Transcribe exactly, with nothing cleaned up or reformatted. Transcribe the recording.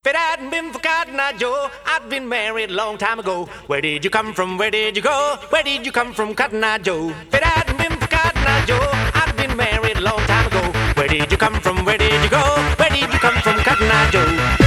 If it hadn't been for Cotton Eye Joe, I'd been married a long time ago. Where did you come from? Where did you go? Where did you come from, Cotton Eye Joe? If it hadn't been for Cotton Eye Joe, I'd been married a long time ago. Where did you come from? Where did you go? Where did you come from, Cotton Eye Joe?